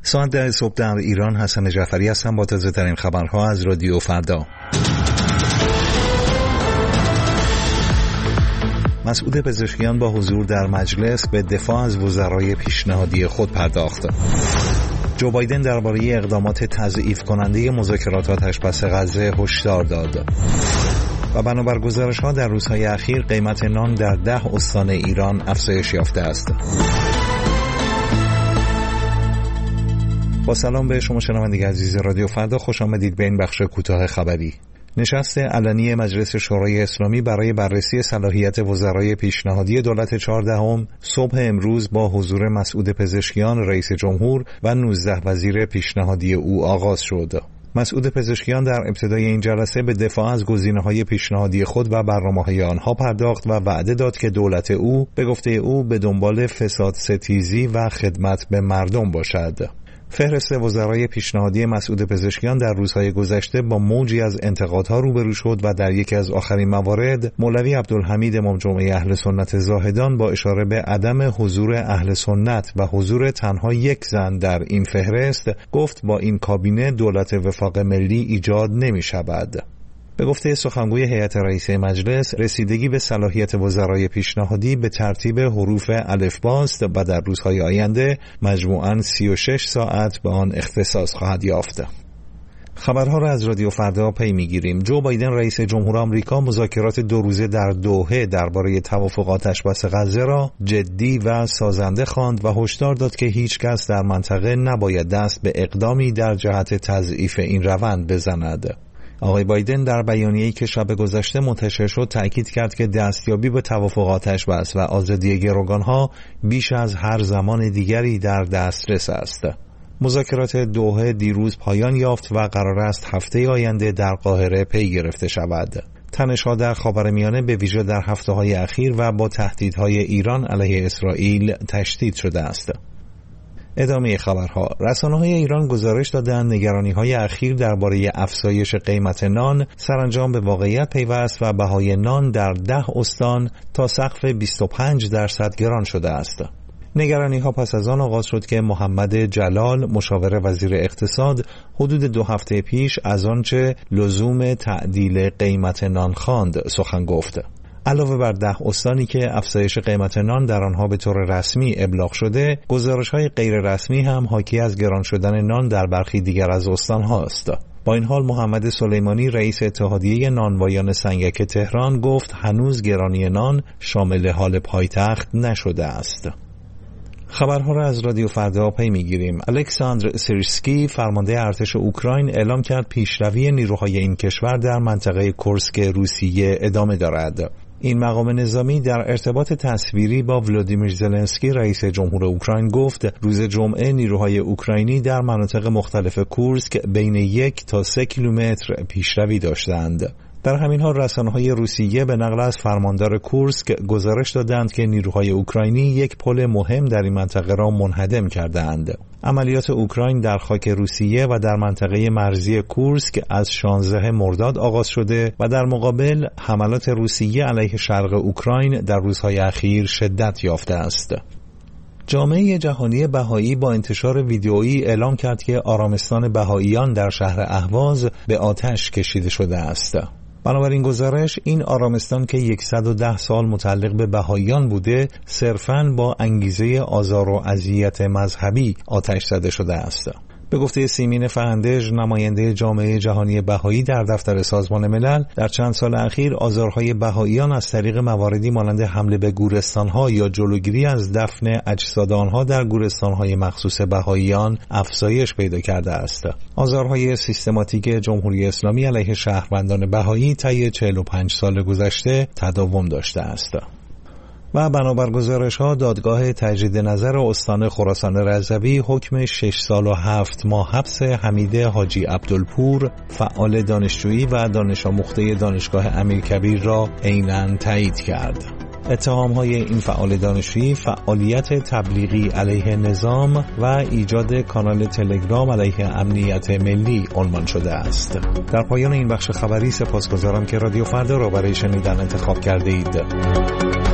ساعت 10 صبح در ایران. حسن جعفری هستم با تازه‌ترین خبرها از رادیو فردا. مسعود پزشکیان با حضور در مجلس به دفاع از وزرای پیشنهادی خود پرداخت. جو بایدن درباره اقدامات تضعیف کننده مذاکرات آتشبس غزه هشدار داد. و بنابر گزارش‌ها در روزهای اخیر قیمت نان در 10 استان ایران افزایش یافته است. با سلام به شما شنوندگان عزیز رادیو فردا، خوش آمدید به این بخش کوتاه خبری. نشست علنی مجلس شورای اسلامی برای بررسی صلاحیت وزرای پیشنهادی دولت 14 صبح امروز با حضور مسعود پزشکیان رئیس جمهور و 19 وزیر پیشنهادی او آغاز شد. مسعود پزشکیان در ابتدای این جلسه به دفاع از گزینه‌های پیشنهادی خود و برنامه‌های آنها پرداخت و وعده داد که دولت او به گفته او به دنبال فساد ستیزی و خدمت به مردم باشد. فهرست وزرای پیشنهادی مسعود پزشکیان در روزهای گذشته با موجی از انتقادها روبرو شد و در یکی از آخرین موارد مولوی عبدالحمید امام جمعه اهل سنت زاهدان با اشاره به عدم حضور اهل سنت و حضور تنها یک زن در این فهرست گفت با این کابینه دولت وفاق ملی ایجاد نمی شود. به گفته سخنگوی هیئت رئیسه مجلس، رسیدگی به صلاحیت وزرای پیشنهادی به ترتیب حروف الفباست و در روزهای آینده مجموعاً 36 ساعت به آن اختصاص خواهد یافت. خبرها را از رادیو فردا پی میگیریم. جو بایدن رئیس جمهور آمریکا مذاکرات 2 روزه در دوحه درباره توافق آتشبس غزه را جدی و سازنده خواند و هشدار داد که هیچ کس در منطقه نباید دست به اقدامی در جهت تضعیف این روند بزند. آقای بایدن در بیانیه‌ای که شب گذشته منتشر شد تأکید کرد که دستیابی به توافق آتشبس و آزادی گروگانها بیش از هر زمان دیگری در دسترس است. مذاکرات دوحه دیروز پایان یافت و قرار است هفته آینده در قاهره پی گرفته شود. تنش‌ها در خاورمیانه به ویژه در هفته‌های اخیر و با تهدیدهای ایران علیه اسرائیل تشدید شده است. ادامه خبرها. رسانه‌های ایران گزارش دادند نگرانی‌های اخیر درباره افزایش قیمت نان سرانجام به واقعیت پیوست و بهای نان در 10 استان تا سقف 25% گران شده است. نگرانی‌ها پس از آن آغاز شد که محمد جلال مشاور وزیر اقتصاد حدود 2 هفته پیش از آنچه لزوم تعدیل قیمت نان خواند سخن گفت. علاوه بر 10 استانی که افزایش قیمت نان در آنها به طور رسمی ابلاغ شده، گزارش‌های غیر رسمی هم حاکی از گران شدن نان در برخی دیگر از استان‌ها است. با این حال محمد سلیمانی رئیس اتحادیه نانوایان سنگک تهران گفت هنوز گرانی نان شامل حال پایتخت نشده است. خبرها را از رادیو فردا پی میگیریم. الکساندر سیرسکی فرمانده ارتش اوکراین اعلام کرد پیشروی نیروهای این کشور در منطقه کورسک روسیه ادامه دارد. این مقام نظامی در ارتباط تصویری با ولادیمیر زلنسکی رئیس جمهور اوکراین گفت روز جمعه نیروهای اوکراینی در مناطق مختلف کورسک بین 1 تا 3 کیلومتر پیشروی داشتند. در همین حال رسانه‌های روسیه به نقل از فرماندار کورسک گزارش دادند که نیروهای اوکراینی یک پل مهم در این منطقه را منهدم کردند. عملیات اوکراین در خاک روسیه و در منطقه مرزی کورسک از 16 مرداد آغاز شده و در مقابل حملات روسیه علیه شرق اوکراین در روزهای اخیر شدت یافته است. جامعه جهانی بهایی با انتشار ویدئویی اعلام کرد که آرامستان بهاییان در شهر اهواز به آتش کشیده شده است. بنابراین گزارش این آرامستان که 110 سال متعلق به بهاییان بوده صرفاً با انگیزه آزار و اذیت مذهبی آتش زده شده است. به گفته سیمین فهندژ نماینده جامعه جهانی بهایی در دفتر سازمان ملل، در چند سال اخیر آزارهای بهاییان از طریق مواردی مانند حمله به گورستانها یا جلوگیری از دفن اجساد آنها در گورستانهای مخصوص بهاییان افزایش پیدا کرده است. آزارهای سیستماتیک جمهوری اسلامی علیه شهروندان بهایی طی 45 سال گذشته تداوم داشته است. و بنابر گزارش‌ها دادگاه تجدید نظر استان خراسان رضوی حکم 6 سال و 7 ماه حبس حمید حاجی عبدالپور فعال دانشجویی و دانش آموخته دانشگاه امیرکبیر را عیناً تایید کرد. اتهام‌های این فعال دانشجویی فعالیت تبلیغی علیه نظام و ایجاد کانال تلگرام علیه امنیت ملی عنوان شده است. در پایان این بخش خبری سپاسگزارم که رادیو فردا را برای شنیدن انتخاب کرده اید.